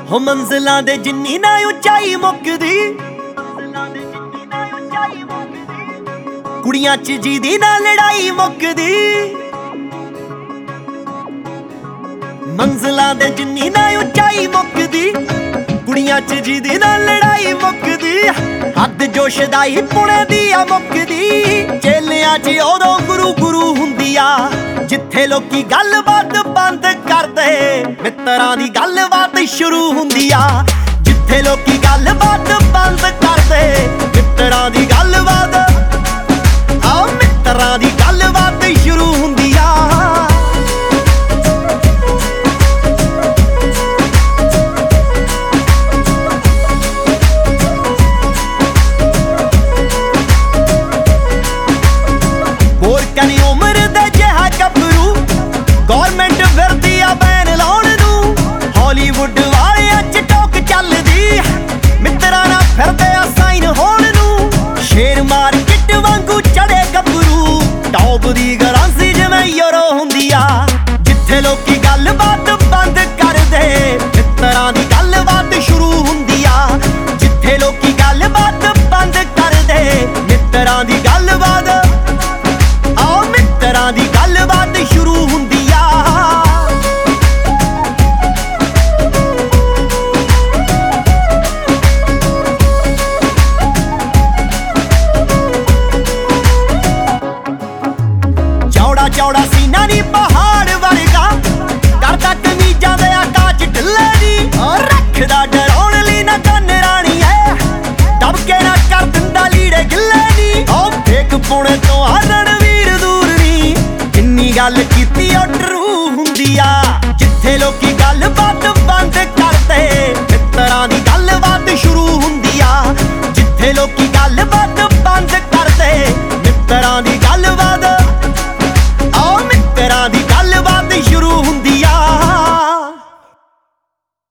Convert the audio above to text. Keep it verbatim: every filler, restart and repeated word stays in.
ਹੋ ਮੰਜ਼ਲਾਂ ਦੇ ਜਿੰਨੀ ਨਾ ਉਚਾਈ ਮੁੱਕਦੀ, ਕੁੜੀਆਂ ਚ ਜਿਹਦੀ ਨਾ ਲੜਾਈ ਮੁੱਕਦੀ। ਮੰਜ਼ਲਾਂ ਦੇ ਜਿੰਨੀ ਨਾ ਉਚਾਈ ਮੁੱਕਦੀ, ਕੁੜੀਆਂ ਚ ਜਿਹਦੀ ਨਾ ਲੜਾਈ ਮੁੱਕਦੀ। ਹੱਦ ਜੋਸ਼ ਦਾ ਹੀ ਪੁਣੇ ਦੀ ਆ ਮੁੱਕਦੀ। ਚੇਲਿਆਂ ਚ ਉਦੋਂ ਗੁਰੂ ਗੁਰੂ ਹੁੰਦੀ ਆ, ਜਿੱਥੇ ਲੋਕੀ ਗੱਲਬਾਤ ਬੰਦ ਕਰਦੇ ਮਿੱਤਰਾਂ ਦੀ ਗੱਲਬਾਤ ਸ਼ੁਰੂ ਹੁੰਦੀ ਆ। ਜਿੱਥੇ ਲੋਕੀ ਗੱਲਬਾਤ ਬੰਦ ਕਰਦੇ ਮਿੱਤਰਾਂ ਦੀ ਗੱਲਬਾਤ, ਆ ਮਿੱਤਰਾਂ ਦੀ ਗੱਲਬਾਤ ਸ਼ੁਰੂ ਹੁੰਦੀ ਆ। ਹੋਰ ਕਨੀ ਉਮਰ ਦੇ ਜਿਹਾ ਗੱਭਰੂ, ਗੌਰਮੈਂਟ ਫਿਰਦੀ ਆ ਬੈਨ ਲਾਉਣ ਨੂੰ। ਹਾਲੀਵੁੱਡ ਵਾਲਿਆਂ ਚ ਟੋਕ ਚੱਲਦੀ, ਮਿੱਤਰਾਂ ਨਾਲ ਫਿਰਦੇ ਆ ਸਾਈਨ ਹੋਣ ਨੂੰ। ਸ਼ੇਰ ਮਾਰਕੀਟ ਵਾਂਗੂ ਚੜੇ ਗੱਭਰੂ, ਟੌਪ ਦੀ ਗਰਾਂਸੀ ਜਿਵੇਂ ਯੂਰੋ ਹੁੰਦੀ ਆ। ਜਿੱਥੇ ਲੋਕੀ ਗੱਲਬਾਤ ਬੰਦ ਕਰਦੇ ਮਿੱਤਰਾਂ ਦੀ ਗੱਲਬਾਤ ਸ਼ੁਰੂ ਹੁੰਦੀ ਆ। ਜਿੱਥੇ ਲੋਕੀ ਗੱਲਬਾਤ ਬੰਦ ਕਰਦੇ ਮਿੱਤਰਾਂ ਦੀ ਗੱਲਬਾਤ, ਆ ਮਿੱਤਰਾਂ ਦੀ ਗੱਲਬਾਤ ਸ਼ੁਰੂ ਹੁੰਦੀ ਆ। ਚੌੜਾ ਚੌੜਾ ਸੀਨਾ ਨੀ ਪਹਾੜ ਵਰਗਾ, ਕਰਦਾ ਕਮੀਜ਼ਾਂ ਦੇ ਆਕਾਸ਼ ਢਿੱਲੇ ਨੀ। ਰੱਖਦਾ ਡਰਾਉਣ ਲਈ ਨਾ ਕੰਨ ਰਾਣੀ ਐ, ਦਬ ਕੇ ਨਾ ਕਰ ਦਿੰਦਾ ਲੀੜੇ ਗਿੱਲੇ ਨੀ। ਉਹ ਫੇਕ ਪੁਣੇ ਤੋਂ ਆ ਰਣਵੀਰ ਦੂਰ ਨੀ, ਜਿੰਨੀ ਗੱਲ ਕੀਤੀ ਉਹ ਟਰੂ ਹੁੰਦੀ ਆ। ਜਿੱਥੇ ਲੋਕੀ ਗੱਲ